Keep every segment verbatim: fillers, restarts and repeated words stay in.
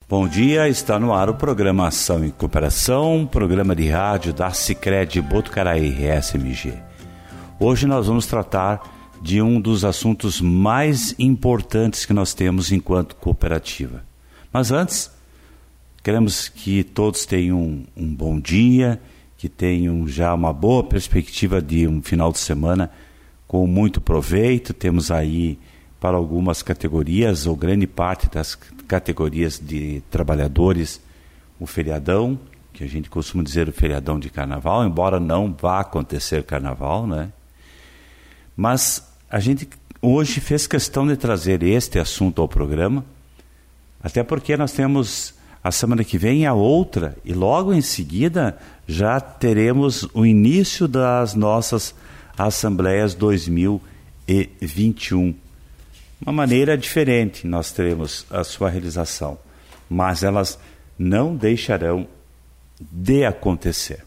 Bom dia, está no ar o programa Ação e Cooperação, programa de rádio da Sicredi Botucaraí, R S M G. Hoje nós vamos tratar de um dos assuntos mais importantes que nós temos enquanto cooperativa. Mas antes, queremos que todos tenham um, um bom dia, que tenham já uma boa perspectiva de um final de semana com muito proveito. Temos aí para algumas categorias, ou grande parte das categorias de trabalhadores, o feriadão, que a gente costuma dizer o feriadão de carnaval, embora não vá acontecer carnaval, né? Mas a gente hoje fez questão de trazer este assunto ao programa, até porque nós temos a semana que vem a outra, e logo em seguida já teremos o início das nossas Assembleias dois mil e vinte e um. Uma maneira diferente nós teremos a sua realização, mas elas não deixarão de acontecer.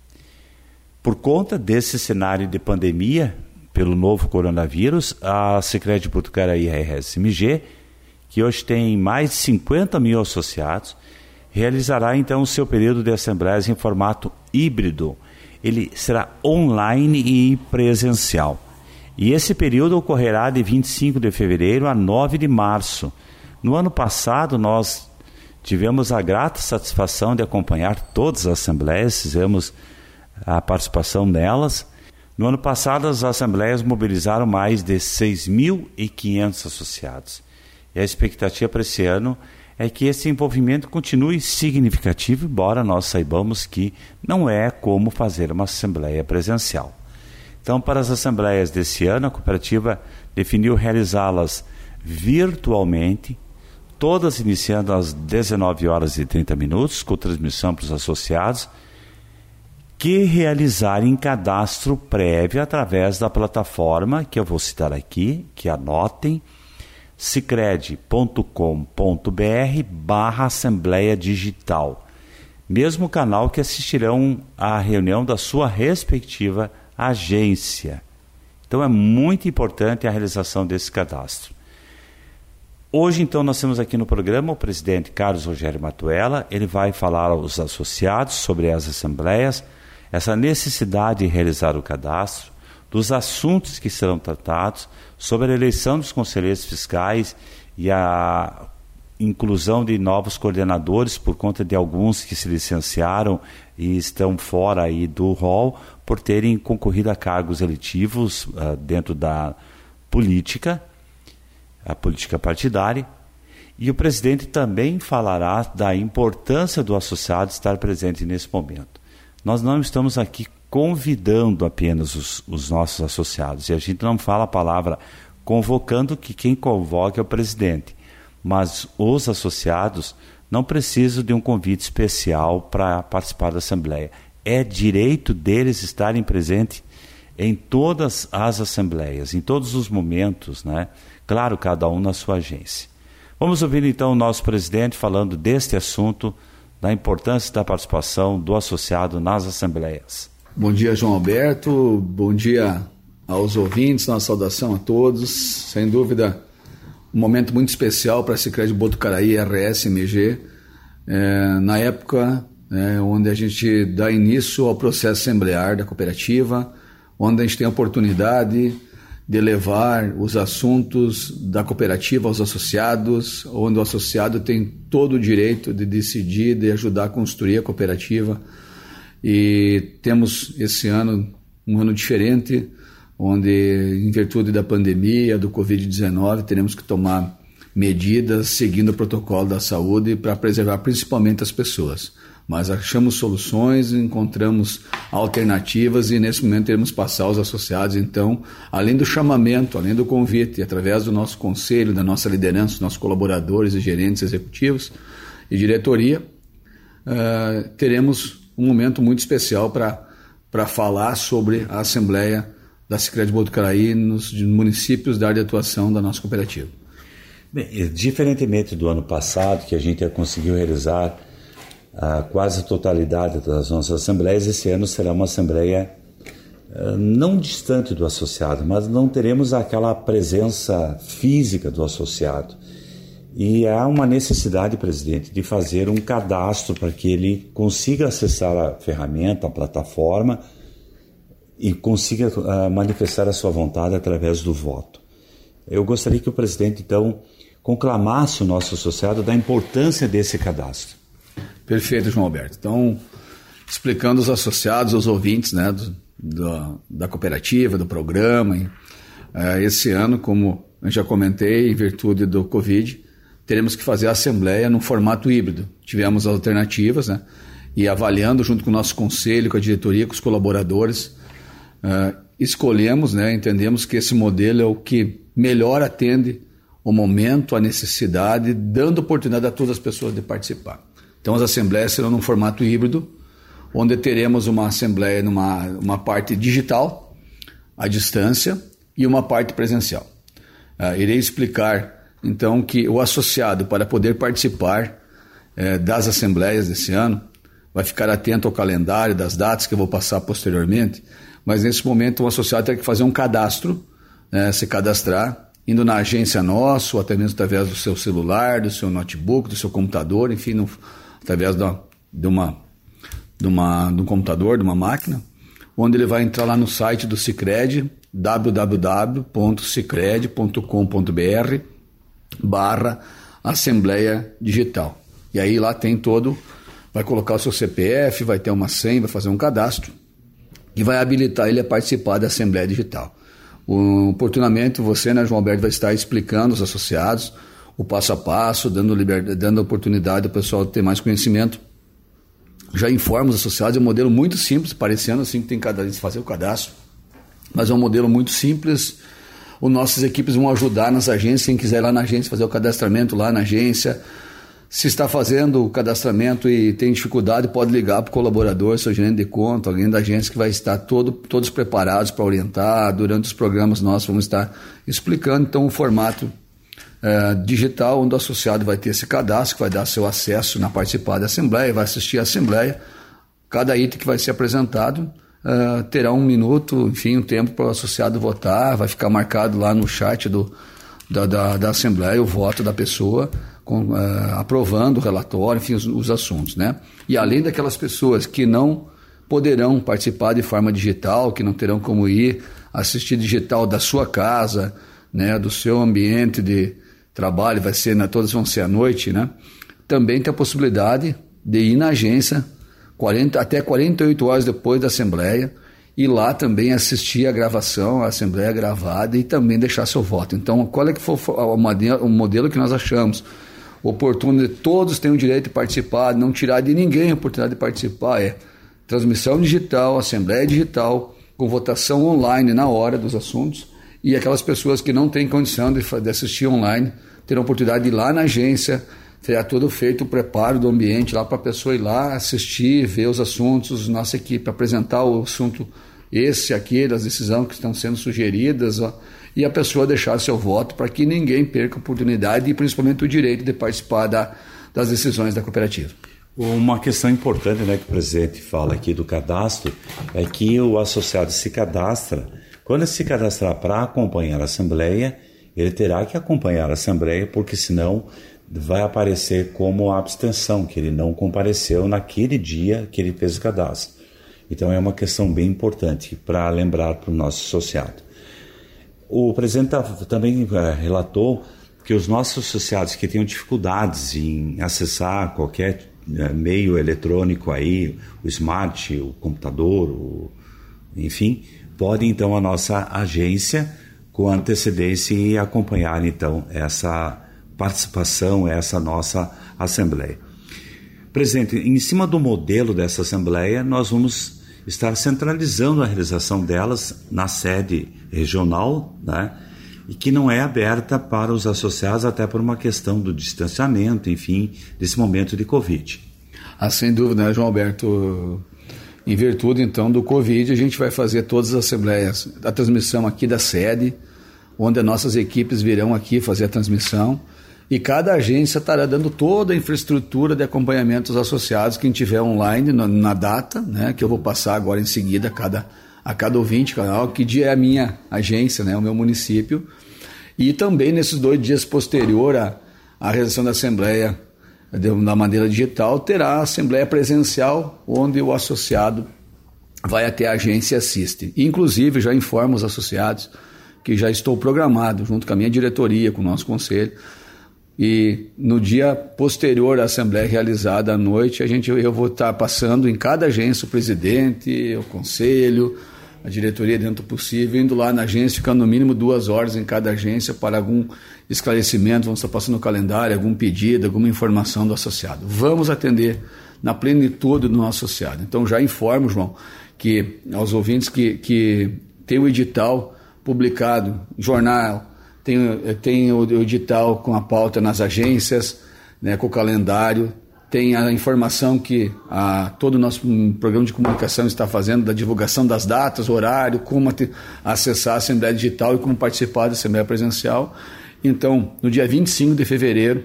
Por conta desse cenário de pandemia, pelo novo coronavírus, a Sicredi Botucaraí R S M G, que hoje tem mais de cinquenta mil associados, realizará então o seu período de assembleias em formato híbrido. Ele será online e presencial. E esse período ocorrerá de vinte e cinco de fevereiro a nove de março. No ano passado, nós tivemos a grata satisfação de acompanhar todas as assembleias, fizemos a participação nelas. No ano passado, as assembleias mobilizaram mais de seis mil e quinhentos associados. E a expectativa para esse ano é que esse envolvimento continue significativo, embora nós saibamos que não é como fazer uma assembleia presencial. Então, para as assembleias desse ano, a cooperativa definiu realizá-las virtualmente, todas iniciando às dezenove horas e trinta minutos, com transmissão para os associados, que realizarem cadastro prévio através da plataforma, que eu vou citar aqui, que anotem, sicredi ponto com ponto br barra Assembleia Digital. Mesmo canal que assistirão à reunião da sua respectiva agência. Então é muito importante a realização desse cadastro. Hoje, então, nós temos aqui no programa o presidente Carlos Rogério Matuella. Ele vai falar aos associados sobre as assembleias, essa necessidade de realizar o cadastro, dos assuntos que serão tratados, sobre a eleição dos conselheiros fiscais e a inclusão de novos coordenadores por conta de alguns que se licenciaram e estão fora aí do rol por terem concorrido a cargos eletivos uh, dentro da política, a política partidária. E o presidente também falará da importância do associado estar presente nesse momento. Nós não estamos aqui convidando apenas os, os nossos associados, e a gente não fala a palavra convocando, que quem convoca é o presidente. Mas os associados não precisam de um convite especial para participar da Assembleia. É direito deles estarem presentes em todas as assembleias, em todos os momentos, né? Claro, cada um na sua agência. Vamos ouvir então o nosso presidente falando deste assunto, da importância da participação do associado nas assembleias. Bom dia, João Alberto. Bom dia aos ouvintes. Uma saudação a todos. Sem dúvida, um momento muito especial para a Sicredi Botucaraí R S M G, é, na época é, onde a gente dá início ao processo assemblear da cooperativa, onde a gente tem a oportunidade de levar os assuntos da cooperativa aos associados, onde o associado tem todo o direito de decidir, de ajudar a construir a cooperativa. E temos esse ano um ano diferente, onde, em virtude da pandemia, do covid dezenove, teremos que tomar medidas seguindo o protocolo da saúde para preservar principalmente as pessoas. Mas achamos soluções, encontramos alternativas e nesse momento iremos passar aos associados, então, além do chamamento, além do convite, através do nosso conselho, da nossa liderança, dos nossos colaboradores e gerentes executivos e diretoria, uh, teremos um momento muito especial para para falar sobre a Assembleia da Sicredi Botucaraí nos municípios da área de atuação da nossa cooperativa. Bem, diferentemente do ano passado, que a gente conseguiu realizar a quase a totalidade das nossas assembleias, esse ano será uma assembleia uh, não distante do associado, mas não teremos aquela presença física do associado. E há uma necessidade, presidente, de fazer um cadastro para que ele consiga acessar a ferramenta, a plataforma e consiga uh, manifestar a sua vontade através do voto. Eu gostaria que o presidente, então, conclamasse o nosso associado da importância desse cadastro. Perfeito, João Alberto. Então, explicando aos associados, aos ouvintes, né, do, do, da cooperativa, do programa, e, uh, esse ano, como eu já comentei, em virtude do Covid, teremos que fazer a assembleia num formato híbrido. Tivemos alternativas, né? E avaliando junto com o nosso conselho, com a diretoria, com os colaboradores, uh, escolhemos, né? Entendemos que esse modelo é o que melhor atende o momento, a necessidade, dando oportunidade a todas as pessoas de participar. Então as assembleias serão num formato híbrido, onde teremos uma assembleia numa uma parte digital, à distância, e uma parte presencial. Uh, irei explicar então que o associado, para poder participar eh, das assembleias desse ano, vai ficar atento ao calendário, das datas que eu vou passar posteriormente, mas nesse momento o associado tem que fazer um cadastro, né, se cadastrar, indo na agência nossa, ou até mesmo através do seu celular, do seu notebook, do seu computador, enfim, no, através da, de, uma, de, uma, de um computador, de uma máquina, onde ele vai entrar lá no site do Sicredi, w w w ponto sicredi ponto com ponto b r barra Assembleia Digital. E aí lá tem todo, vai colocar o seu C P F, vai ter uma senha, vai fazer um cadastro e vai habilitar ele a participar da Assembleia Digital. O, oportunamente você, né, João Alberto, vai estar explicando aos associados o passo a passo, dando, liberdade, dando oportunidade ao pessoal ter mais conhecimento. Já informo os associados, é um modelo muito simples, parecendo assim que tem que fazer o cadastro, mas é um modelo muito simples. As nossas equipes vão ajudar nas agências, quem quiser ir lá na agência fazer o cadastramento lá na agência. Se está fazendo o cadastramento e tem dificuldade, pode ligar para o colaborador, seu gerente de conta, alguém da agência que vai estar todo, todos preparados para orientar. Durante os programas nossos vamos estar explicando então o formato é, digital, onde o associado vai ter esse cadastro, que vai dar seu acesso na participar da Assembleia, vai assistir a Assembleia. Cada item que vai ser apresentado Uh, terá um minuto, enfim, um tempo para o associado votar, vai ficar marcado lá no chat do, da, da, da Assembleia o voto da pessoa, com, uh, aprovando o relatório, enfim, os, os assuntos, né? E além daquelas pessoas que não poderão participar de forma digital, que não terão como ir assistir digital da sua casa, né, do seu ambiente de trabalho, vai ser, né, todas vão ser à noite, né? Também tem a possibilidade de ir na agência quarenta, até quarenta e oito horas depois da Assembleia, e lá também assistir a gravação, a Assembleia gravada, e também deixar seu voto. Então, qual é que foi o modelo que nós achamos oportuno de todos têm o direito de participar, não tirar de ninguém a oportunidade de participar? É transmissão digital, Assembleia digital, com votação online na hora dos assuntos, e aquelas pessoas que não têm condição de, de assistir online terão a oportunidade de ir lá na agência. Será todo feito o preparo do ambiente lá para a pessoa ir lá assistir, ver os assuntos, nossa equipe apresentar o assunto esse, aquele, as decisões que estão sendo sugeridas, ó, e a pessoa deixar seu voto para que ninguém perca a oportunidade e principalmente o direito de participar da, das decisões da cooperativa. Uma questão importante, né, que o presidente fala aqui do cadastro é que o associado se cadastra, quando ele se cadastrar para acompanhar a Assembleia, ele terá que acompanhar a Assembleia, porque senão vai aparecer como a abstenção, que ele não compareceu naquele dia que ele fez o cadastro. Então é uma questão bem importante para lembrar para o nosso associado. O presidente também relatou que os nossos associados que tenham dificuldades em acessar qualquer meio eletrônico aí, o smart, o computador, o, enfim, podem então a nossa agência com antecedência e acompanhar então essa participação, essa nossa Assembleia. Presidente, em cima do modelo dessa Assembleia, nós vamos estar centralizando a realização delas na sede regional, né, e que não é aberta para os associados até por uma questão do distanciamento, enfim, desse momento de Covid. Ah, sem dúvida, né, João Alberto? Em virtude, então, do Covid, a gente vai fazer todas as assembleias, a transmissão aqui da sede, onde as nossas equipes virão aqui fazer a transmissão, e cada agência estará dando toda a infraestrutura de acompanhamento dos associados, quem tiver online na, na data, né, que eu vou passar agora em seguida a cada, a cada ouvinte, canal, que dia é a minha agência, né, o meu município, e também nesses dois dias posterior a, a realização da Assembleia da maneira digital, terá a Assembleia presencial, onde o associado vai até a agência e assiste. Inclusive, já informo os associados que já estou programado, junto com a minha diretoria, com o nosso conselho, e no dia posterior à Assembleia realizada à noite, a gente, eu vou estar passando em cada agência o presidente, o conselho, a diretoria dentro do possível, indo lá na agência, ficando no mínimo duas horas em cada agência para algum esclarecimento, vamos estar passando o calendário, algum pedido, alguma informação do associado. Vamos atender na plenitude do nosso associado. Então já informo, João, que aos ouvintes que, que tem o edital publicado, jornal, tem, tem o edital com a pauta nas agências, né, com o calendário, tem a informação que a, todo o nosso programa de comunicação está fazendo da divulgação das datas, horário, como te, acessar a Assembleia Digital e como participar da Assembleia Presencial. Então, no dia vinte e cinco de fevereiro,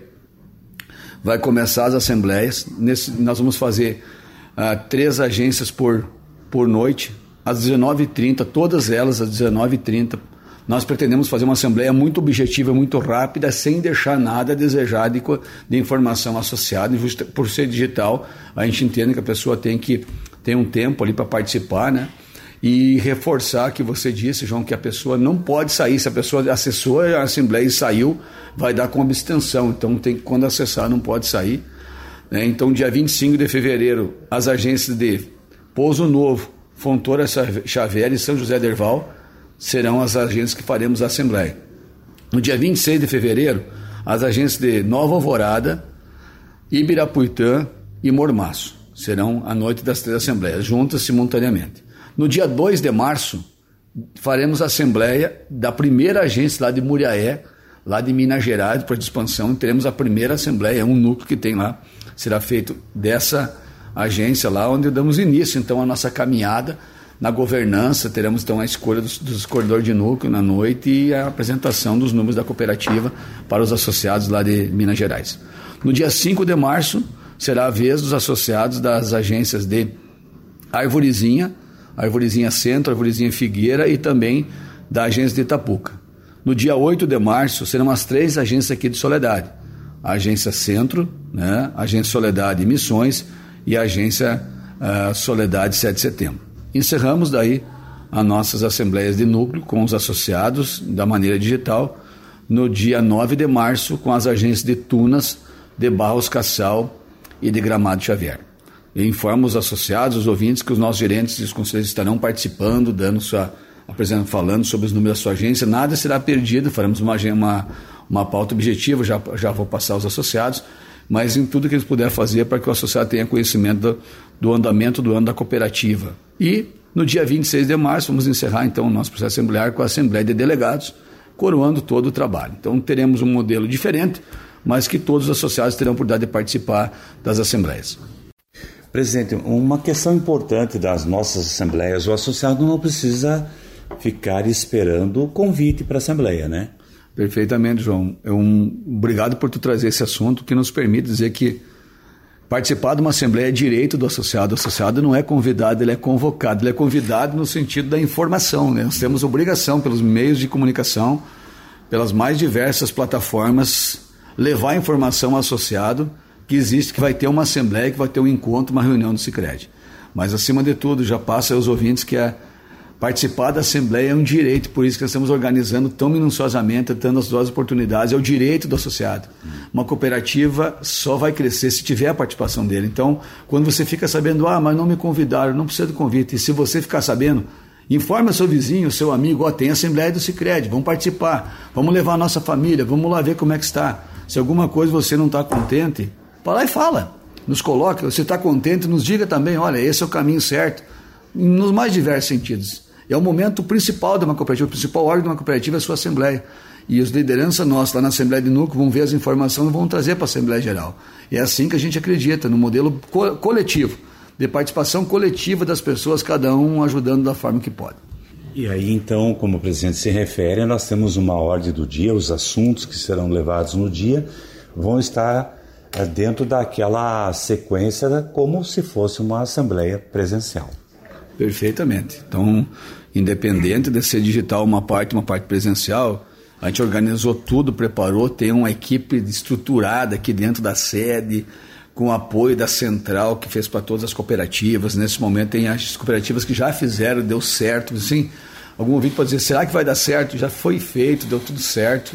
vai começar as assembleias. Nesse, nós vamos fazer uh, três agências por, por noite, às dezenove e trinta, todas elas às dezenove e trinta. Nós pretendemos fazer uma assembleia muito objetiva, muito rápida, sem deixar nada a desejar de, de informação associada. Por ser digital, a gente entende que a pessoa tem que ter um tempo ali para participar, né? E reforçar que você disse, João, que a pessoa não pode sair. Se a pessoa acessou a assembleia e saiu, vai dar como abstenção. Então, tem, quando acessar, não pode sair, né? Então, dia vinte e cinco de fevereiro, as agências de Pouso Novo, Fontoura Xavier e São José do Herval serão as agências que faremos a Assembleia. No dia vinte e seis de fevereiro, as agências de Nova Alvorada, Ibirapuitã e Mormaço serão a noite das três assembleias, juntas simultaneamente. No dia dois de março, faremos a Assembleia da primeira agência lá de Muriaé, lá de Minas Gerais, para expansão, teremos a primeira Assembleia, um núcleo que tem lá, será feito dessa agência lá, onde damos início, então, à nossa caminhada. Na governança, teremos então a escolha dos, dos corredores de núcleo na noite e a apresentação dos números da cooperativa para os associados lá de Minas Gerais. No dia cinco de março, será a vez dos associados das agências de Arvorezinha, Arvorezinha Centro, Arvorezinha Figueira e também da agência de Itapuca. No dia oito de março, serão as três agências aqui de Soledade. A agência Centro, né, a agência Soledade e Missões e a agência uh, Soledade sete de setembro. Encerramos daí as nossas assembleias de núcleo com os associados da maneira digital no dia nove de março com as agências de Tunas, de Barros Cassal e de Gramado Xavier. Eu informo os associados, os ouvintes, que os nossos gerentes e os conselheiros estarão participando, dando sua, apresentando, falando sobre os números da sua agência. Nada será perdido, faremos uma, uma, uma pauta objetiva, já, já vou passar aos associados, mas em tudo que eles puderem fazer para que o associado tenha conhecimento do, do andamento do ano da cooperativa. E no dia vinte e seis de março vamos encerrar então o nosso processo assemblear com a Assembleia de Delegados, coroando todo o trabalho. Então teremos um modelo diferente, mas que todos os associados terão a oportunidade de participar das assembleias. Presidente, uma questão importante das nossas assembleias, o associado não precisa ficar esperando o convite para a assembleia, né? Perfeitamente, João. Eu, um, obrigado por tu trazer esse assunto que nos permite dizer que participar de uma assembleia é direito do associado. O associado não é convidado, ele é convocado. Ele é convidado no sentido da informação, né? Nós temos obrigação pelos meios de comunicação, pelas mais diversas plataformas, levar informação ao associado que existe, que vai ter uma assembleia, que vai ter um encontro, uma reunião do Sicredi. Mas, acima de tudo, já passa aos ouvintes que é participar da Assembleia é um direito, por isso que nós estamos organizando tão minuciosamente, dando as duas oportunidades, é o direito do associado. Uma cooperativa só vai crescer se tiver a participação dele. Então, quando você fica sabendo, ah, mas não me convidaram, não precisa de convite, e se você ficar sabendo, informe o seu vizinho, o seu amigo, ó, tem a Assembleia do Sicredi, vamos participar, vamos levar a nossa família, vamos lá ver como é que está. Se alguma coisa você não está contente, vai lá e fala, nos coloque, você está contente, nos diga também, olha, esse é o caminho certo, nos mais diversos sentidos. É o momento principal de uma cooperativa, o principal órgão de uma cooperativa é a sua Assembleia. E as lideranças nossas lá na Assembleia de Núcleo vão ver as informações e vão trazer para a Assembleia Geral. É assim que a gente acredita, no modelo co- coletivo, de participação coletiva das pessoas, cada um ajudando da forma que pode. E aí, então, como o presidente se refere, nós temos uma ordem do dia, os assuntos que serão levados no dia vão estar dentro daquela sequência como se fosse uma Assembleia presencial. Perfeitamente. Então, independente de ser digital uma parte, uma parte presencial, A gente organizou tudo, preparou, tem uma equipe estruturada aqui dentro da sede, com o apoio da central que fez para todas as cooperativas. Nesse momento tem as cooperativas que já fizeram, deu certo. Assim, algum ouvinte pode dizer, será que vai dar certo? Já foi feito, deu tudo certo,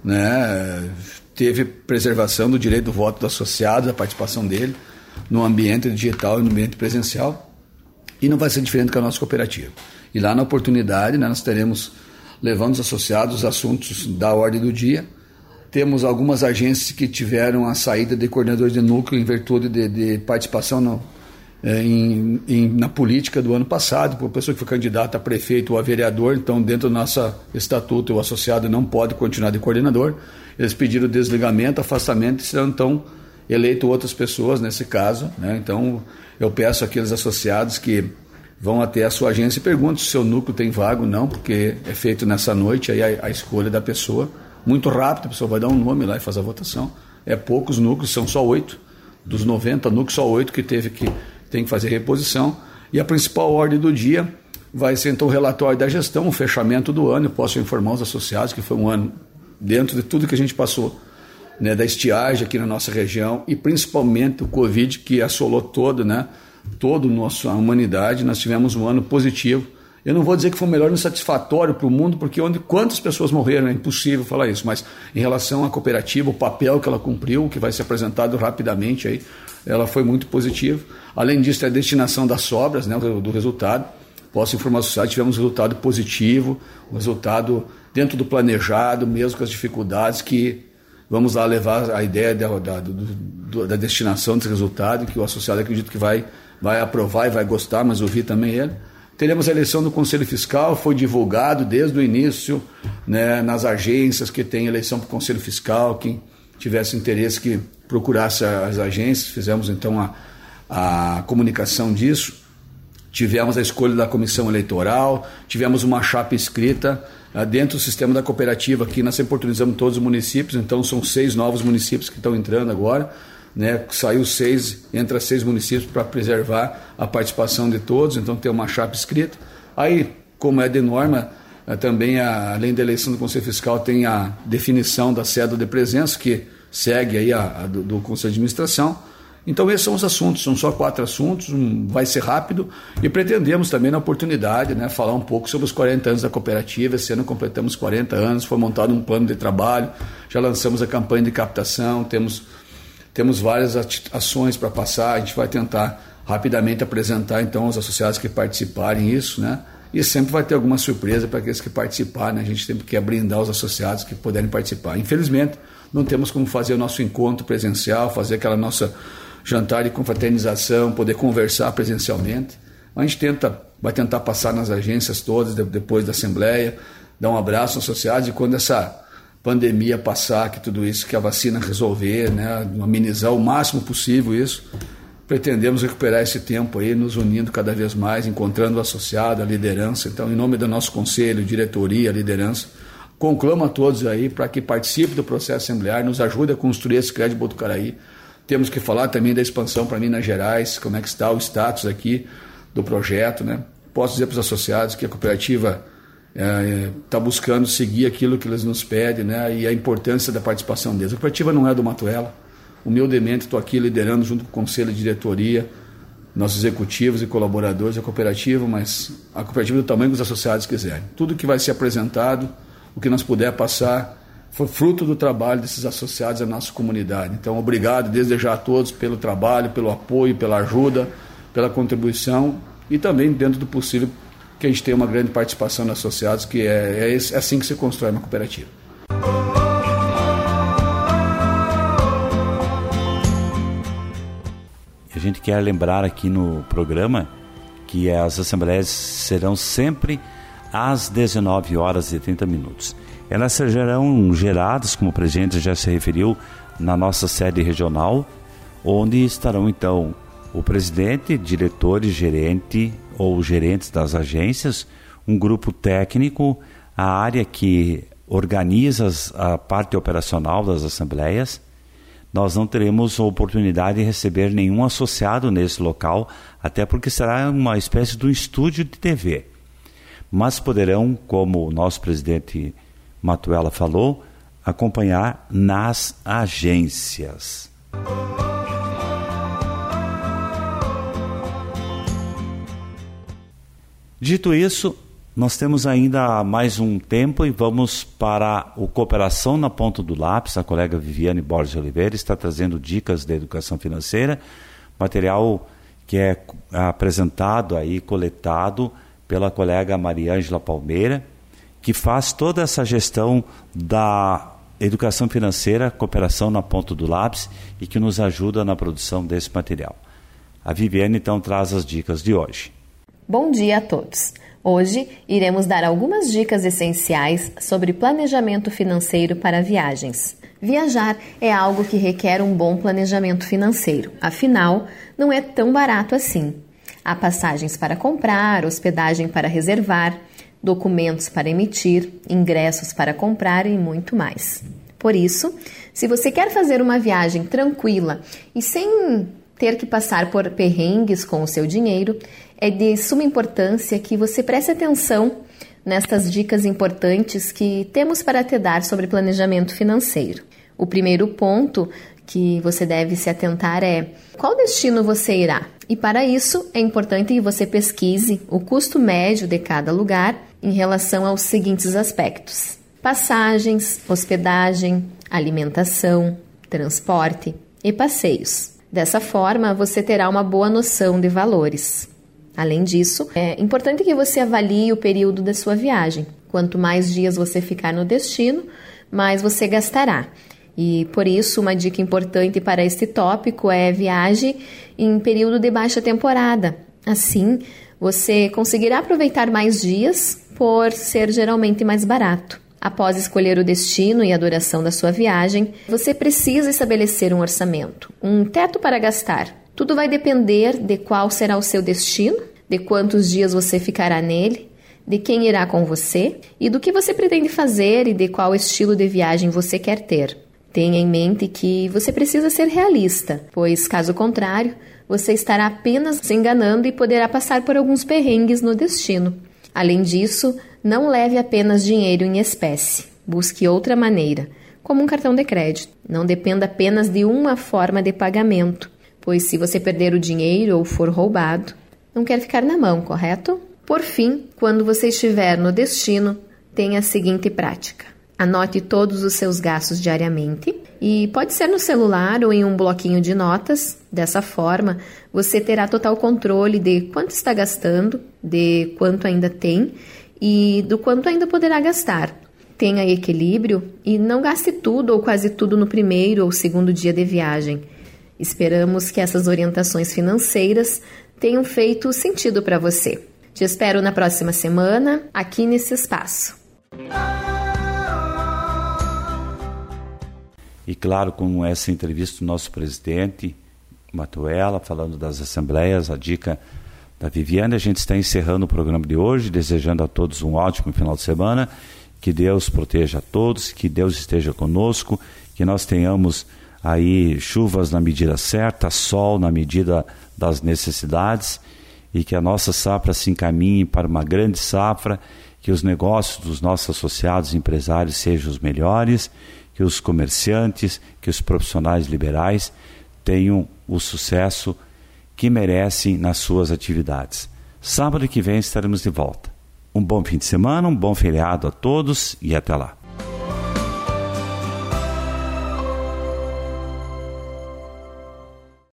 né? Teve preservação do direito do voto do associado, a participação dele no ambiente digital e no ambiente presencial, e não vai ser diferente com a nossa cooperativa. E lá na oportunidade, né, nós teremos, levando os associados, os assuntos da ordem do dia. Temos algumas agências que tiveram a saída de coordenadores de núcleo em virtude de, de participação no, é, em, em, na política do ano passado, por pessoa que foi candidata a prefeito ou a vereador. Então, dentro do nosso estatuto, o associado não pode continuar de coordenador. Eles pediram desligamento, afastamento, e serão então eleitos outras pessoas nesse caso, né? Então, eu peço àqueles associados que vão até a sua agência e perguntam se o seu núcleo tem vaga ou não, porque é feito nessa noite aí a, a escolha da pessoa. Muito rápido, a pessoa vai dar um nome lá e faz a votação. É poucos núcleos, são só oito. Dos noventa núcleos, só oito que teve que tem que fazer reposição. E a principal ordem do dia vai ser então o relatório da gestão, o fechamento do ano. Eu posso informar os associados que foi um ano dentro de tudo que a gente passou, né, da estiagem aqui na nossa região e principalmente o Covid que assolou todo, né, toda a nossa humanidade. Nós tivemos um ano positivo. Eu não vou dizer que foi o melhor e satisfatório para o mundo, porque onde quantas pessoas morreram, é impossível falar isso, mas em relação à cooperativa, o papel que ela cumpriu, que vai ser apresentado rapidamente, aí, ela foi muito positiva. Além disso, a destinação das sobras, né, do, do resultado. Posso informar a sociedade, tivemos um resultado positivo, um resultado dentro do planejado, mesmo com as dificuldades, que vamos lá levar a ideia da, da, do, do, da destinação desse resultado, que o associado acredito que vai, vai aprovar e vai gostar, mas ouvir também ele. Teremos a eleição do Conselho Fiscal, foi divulgado desde o início, né, nas agências que tem eleição para o Conselho Fiscal, quem tivesse interesse que procurasse as agências, fizemos então a, a comunicação disso. Tivemos a escolha da comissão eleitoral, tivemos uma chapa escrita uh, dentro do sistema da cooperativa, aqui nós sempre oportunizamos todos os municípios, então são seis novos municípios que estão entrando agora, né, saiu seis, entra seis municípios para preservar a participação de todos, então tem uma chapa escrita. Aí, como é de norma, uh, também a, além da eleição do Conselho Fiscal tem a definição da cédula de presença, que segue aí a, a do, do Conselho de Administração. Então esses são os assuntos, são só quatro assuntos, um, vai ser rápido e pretendemos também na oportunidade, né, falar um pouco sobre os quarenta anos da cooperativa. Esse ano completamos quarenta anos, foi montado um plano de trabalho, já lançamos a campanha de captação, temos, temos várias ações para passar, a gente vai tentar rapidamente apresentar então aos associados que participarem isso, né, e sempre vai ter alguma surpresa para aqueles que participarem, né? A gente sempre quer brindar os associados que puderem participar. Infelizmente não temos como fazer o nosso encontro presencial, fazer aquela nossa jantar de confraternização, poder conversar presencialmente. A gente tenta, vai tentar passar nas agências todas, depois da Assembleia, dar um abraço aos associados, e quando essa pandemia passar, que tudo isso, que a vacina resolver, né, amenizar o máximo possível isso, pretendemos recuperar esse tempo aí, nos unindo cada vez mais, encontrando o associado, a liderança. Então, em nome do nosso conselho, diretoria, liderança, conclamo a todos aí para que participem do processo assembleário, nos ajude a construir esse Sicredi Botucaraí. Temos que falar também da expansão para Minas Gerais, como é que está o status aqui do projeto, né? Posso dizer para os associados que a cooperativa está é, buscando seguir aquilo que eles nos pedem, né? E a importância da participação deles. A cooperativa não é do Matuela. Humildemente estou aqui liderando junto com o conselho de diretoria, nossos executivos e colaboradores da cooperativa, mas a cooperativa é do tamanho que os associados quiserem. Tudo que vai ser apresentado, o que nós puder passar, foi fruto do trabalho desses associados à nossa comunidade. Então, obrigado desde já a todos pelo trabalho, pelo apoio, pela ajuda, pela contribuição e também, dentro do possível, que a gente tenha uma grande participação dos associados, que é, é, é assim que se constrói uma cooperativa. A gente quer lembrar aqui no programa que as assembleias serão sempre às dezenove horas e trinta minutos. Elas serão geradas, como o presidente já se referiu, na nossa sede regional, onde estarão então o presidente, diretores, gerente ou gerentes das agências, um grupo técnico, a área que organiza a parte operacional das assembleias. Nós não teremos a oportunidade de receber nenhum associado nesse local, até porque será uma espécie de um estúdio de T V. Mas poderão, como o nosso presidente Matuela falou, acompanhar nas agências. Dito isso, nós temos ainda mais um tempo e vamos para o Cooperação na Ponta do Lápis. A colega Viviane Borges Oliveira está trazendo dicas da educação financeira, material que é apresentado aí, coletado pela colega Maria Ângela Palmeira, que faz toda essa gestão da educação financeira, cooperação na ponta do lápis, e que nos ajuda na produção desse material. A Viviane, então, traz as dicas de hoje. Bom dia a todos. Hoje iremos dar algumas dicas essenciais sobre planejamento financeiro para viagens. Viajar é algo que requer um bom planejamento financeiro, afinal, não é tão barato assim. Há passagens para comprar, hospedagem para reservar, documentos para emitir, ingressos para comprar e muito mais. Por isso, se você quer fazer uma viagem tranquila e sem ter que passar por perrengues com o seu dinheiro, é de suma importância que você preste atenção nestas dicas importantes que temos para te dar sobre planejamento financeiro. O primeiro ponto que você deve se atentar é qual destino você irá. E para isso é importante que você pesquise o custo médio de cada lugar em relação aos seguintes aspectos: passagens, hospedagem, alimentação, transporte e passeios. Dessa forma, você terá uma boa noção de valores. Além disso, é importante que você avalie o período da sua viagem. Quanto mais dias você ficar no destino, mais você gastará. E por isso, uma dica importante para este tópico é viaje em período de baixa temporada. Assim, você conseguirá aproveitar mais dias por ser geralmente mais barato. Após escolher o destino e a duração da sua viagem, você precisa estabelecer um orçamento, um teto para gastar. Tudo vai depender de qual será o seu destino, de quantos dias você ficará nele, de quem irá com você e do que você pretende fazer e de qual estilo de viagem você quer ter. Tenha em mente que você precisa ser realista, pois, caso contrário, você estará apenas se enganando e poderá passar por alguns perrengues no destino. Além disso, não leve apenas dinheiro em espécie. Busque outra maneira, como um cartão de crédito. Não dependa apenas de uma forma de pagamento, pois se você perder o dinheiro ou for roubado, não quer ficar na mão, correto? Por fim, quando você estiver no destino, tenha a seguinte prática. Anote todos os seus gastos diariamente e pode ser no celular ou em um bloquinho de notas. Dessa forma, você terá total controle de quanto está gastando, de quanto ainda tem e do quanto ainda poderá gastar. Tenha equilíbrio e não gaste tudo ou quase tudo no primeiro ou segundo dia de viagem. Esperamos que essas orientações financeiras tenham feito sentido para você. Te espero na próxima semana, aqui nesse espaço. E claro, com essa entrevista do nosso presidente, Matuela, falando das assembleias, a dica da Viviane, a gente está encerrando o programa de hoje, desejando a todos um ótimo final de semana, que Deus proteja a todos, que Deus esteja conosco, que nós tenhamos aí chuvas na medida certa, sol na medida das necessidades, e que a nossa safra se encaminhe para uma grande safra, que os negócios dos nossos associados empresários sejam os melhores, que os comerciantes, que os profissionais liberais tenham o sucesso que merecem nas suas atividades. Sábado que vem estaremos de volta. Um bom fim de semana, um bom feriado a todos e até lá.